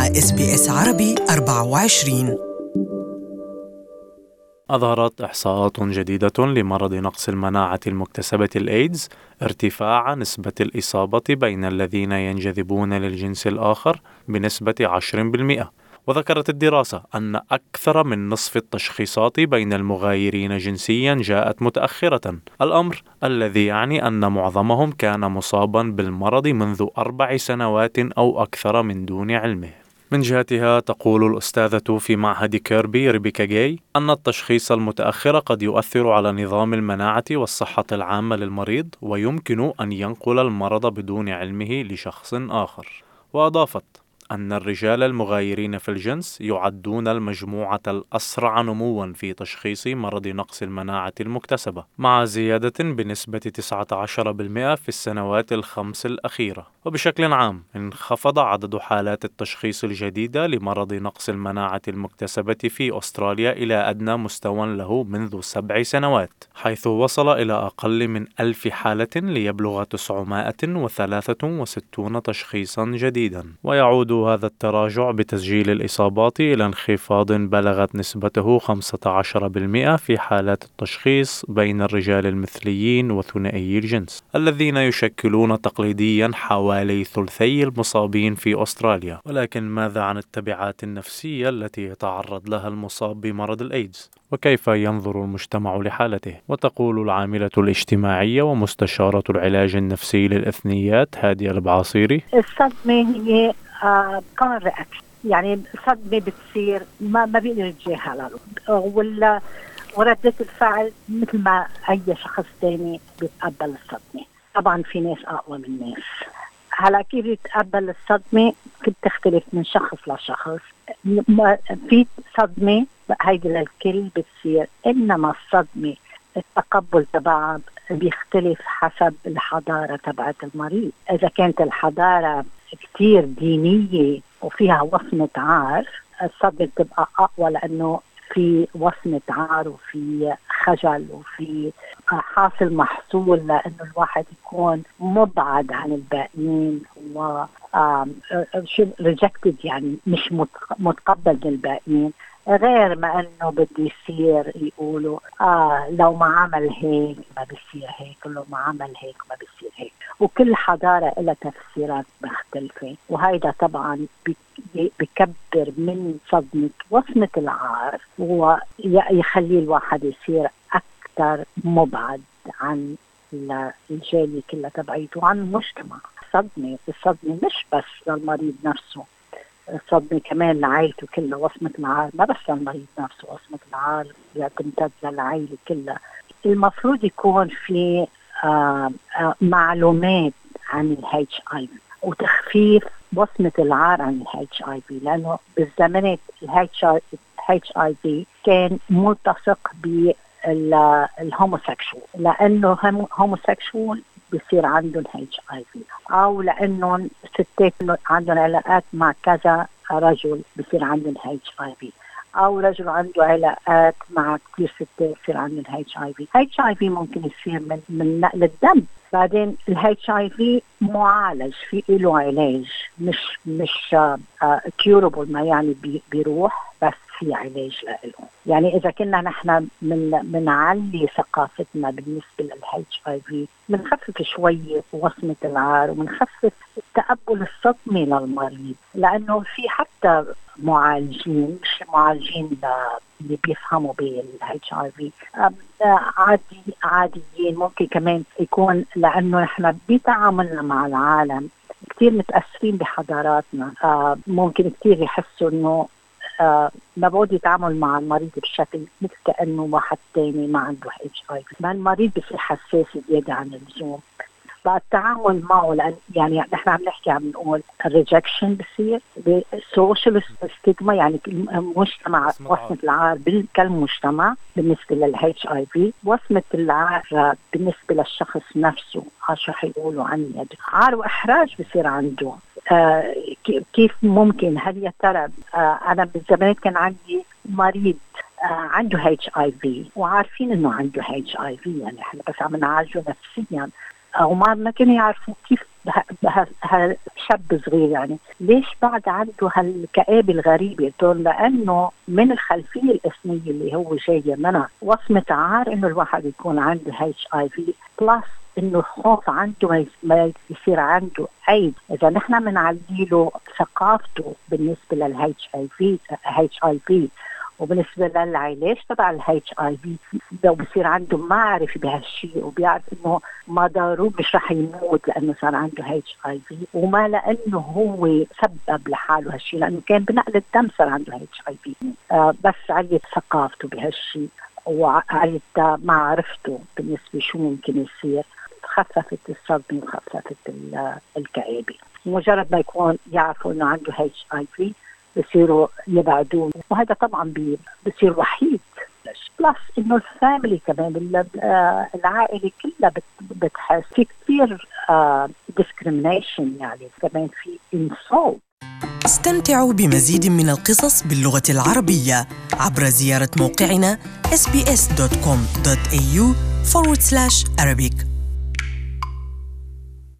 مع SBS عربي 24. أظهرت إحصاءات جديدة لمرض نقص المناعة المكتسبة الإيدز ارتفاع نسبة الإصابة بين الذين ينجذبون للجنس الآخر بنسبة 10%. وذكرت الدراسة أن أكثر من نصف التشخيصات بين المغايرين جنسيا جاءت متأخرة، الأمر الذي يعني أن معظمهم كان مصابا بالمرض منذ 4 سنوات أو أكثر من دون علمه. من جهتها تقول الأستاذة في معهد كيربي ريبيكا جاي أن التشخيص المتأخر قد يؤثر على نظام المناعة والصحة العامة للمريض، ويمكن أن ينقل المرض بدون علمه لشخص آخر. وأضافت أن الرجال المغايرين في الجنس يعدون المجموعة الأسرع نمواً في تشخيص مرض نقص المناعة المكتسبة، مع زيادة بنسبة 19% في السنوات ال5 الأخيرة. وبشكل عام انخفض عدد حالات التشخيص الجديدة لمرض نقص المناعة المكتسبة في أستراليا إلى أدنى مستوى له منذ 7 سنوات، حيث وصل إلى أقل من 1000 حالة ليبلغ 963 تشخيصاً جديداً. ويعود هذا التراجع بتسجيل الإصابات إلى انخفاض بلغت نسبته 15% في حالات التشخيص بين الرجال المثليين وثنائي الجنس، الذين يشكلون تقليديا حوالي ثلثي المصابين في أستراليا. ولكن ماذا عن التبعات النفسية التي يتعرض لها المصاب بمرض الإيدز؟ وكيف ينظر المجتمع لحالته؟ وتقول العاملة الاجتماعية ومستشارة العلاج النفسي للإثنيات هادية البعاصيري: الصدمة هي كمان رياكشن، يعني صدمة بتصير ما بيقدر يتجاهلها، ولا وردة الفعل مثل ما أي شخص تاني بيتقبل الصدمة. طبعا في ناس أقوى من ناس. هلا كيف يتقبل الصدمة بتختلف من شخص لشخص. في صدمة هيدي للكل بتصير، إنما الصدمة التقبل تبعها بيختلف حسب الحضارة تبعت المريض. إذا كانت الحضارة كتير دينية وفيها وصمة عار، الصدمة تبقى أقوى، لأنه في وصمة عار وفي خجل وفي حاصل محصول، لأنه الواحد يكون مبعد عن الباقيين و rejected، يعني مش متقبل من الباقيين، غير ما أنه بده يصير يقولوا لو ما عمل هيك ما بيصير هيك، لو ما عمل هيك ما بيصير هيك. وكل حضارة لها تفسيرات مختلفة، وهيدا طبعا بكبر من صدمة وصمة العار، ويخلي الواحد يصير أكثر مبعد عن الجالية كلها تبعيته وعن المجتمع. الصدمة مش بس للمريض نفسه، الصدمة كمان لعائلته كلها. وصمة العار ما بس للمريض نفسه، وصمة العار تمتد للعائلة كلها. المفروض يكون في معلومات عن HIV وتخفيف وصمة العار عن HIV، لأنه بالزمانات HIV كان ملتصق بالهوموسيكشوال، لأنه هوموسيكشوال بيصير عندهم HIV، أو لأنه ستات عندهم علاقات مع كذا رجل بيصير عندهم HIV، أو رجل عنده علاقات مع كثير ستات بيصير عندهم HIV ممكن يصير من نقل الدم. بعدين HIV معالج، في له علاج، مش curable، ما يعني بيروح، بس في علاج له. يعني إذا كنا نحن منعلي ثقافتنا بالنسبة للHIV، منخفف شوية وصمة العار ومنخفف تقبل الصدمة للمريض، لأنه في حتى معالجين، مش معالجين اللي بيفهموا بالHIV، عاديين ممكن كمان يكون، لأنه نحن بتعاملنا مع العالم كتير متأثرين بحضاراتنا. ممكن كتير يحسوا إنه ما بودي يتعامل مع المريض بشكل مثل كأنه واحد تاني ما عنده HIV. ما المريض بصير حساس زيادة عن اللزوم بقى التعامل معه، لأن يعني نحن عم نحكي عم نقول الريجكشن بصير بالسوشيال ستيغما، يعني مجتمع وصمة العار كالمجتمع بالنسبة للHIV، وصمة العار بالنسبة للشخص نفسه، شو حيقولوا عني عار وإحراج بصير عنده. كيف ممكن؟ هل يا ترى أنا بالزمان كان عندي مريض عنده HIV وعارفين إنه عنده HIV، يعني إحنا بس عم نعالجه نفسيا، وما كانوا يعرفوا كيف شاب صغير يعني ليش بعد عنده هالكآبة الغريبة؟ دول لأنه من الخلفية الإثنية اللي هو جاي منها وصمة عار إنه الواحد يكون عنده HIV بلس إنه الخوف عنده ما يصير عنده أيد. إذا نحن بنعليله ثقافته بالنسبة للHIV وبالنسبة للعلاج تبع الHIV لو بصير عنده معرفة بهالشيء وبيعرف إنه ما ضروري مش رح يموت لأنه صار عنده HIV وما لأنه هو سبب لحاله هالشيء لأنه كان بنقل الدم صار عنده HIV. بس عليت ثقافته بهالشيء وعليت معرفته بالنسبة شو ممكن يصير خففت الصدمة وخففت الكآبة. مجرد ما يكون يعرفوا إنه عنده HIV بصيروا يبعدون وهذا طبعا بصير وحيد. بلس إنه الفاميلي كمان العائلة كلها بتحس في كتير discrimination يعني كمان في insult. استمتعوا بمزيد من القصص باللغة العربية عبر زيارة موقعنا sbs.com.au/Arabic.